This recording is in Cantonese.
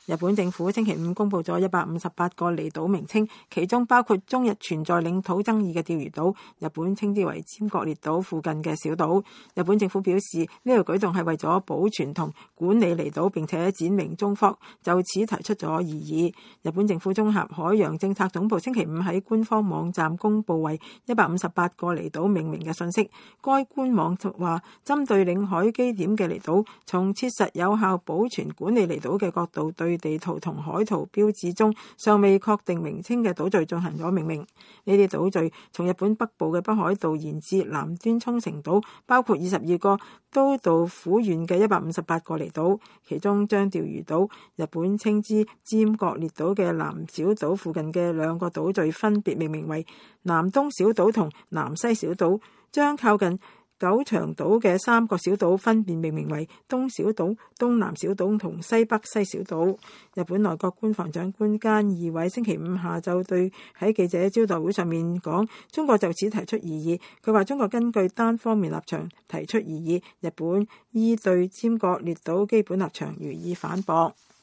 日本政府星期五公布咗158個離島名稱，其中包括中日存在領土爭議嘅釣魚島，日本稱之為尖閣列島附近嘅小島。日本政府表示，呢個舉動係為咗保存同管理離島，並且展明中方就此提出咗異議。日本政府綜合海洋政策總部星期五喺官方網站公布為158個離島命名嘅信息。該官網話，針對領海基點嘅離島，從切實有效保存管理離島嘅角度，對地圖同海圖標誌中尚未確定名稱嘅島嶼進行咗命名。呢啲島嶼從日本北部嘅北海道延至南端沖繩島，包括22個都道府縣嘅158個離島，其中將釣魚島日本稱之尖閣列島嘅南小島附近嘅2個島嶼分別命名為南東小島同南西小島，將靠近九長島嘅3個小島分別命名為東小島、東南小島同西北西小島。日本內閣官房長官菅義偉星期五下晝對喺記者招待會上面講，中國就此提出異議。佢話中國根據單方面立場提出異議，日本依對尖閣列島基本立場予以反駁。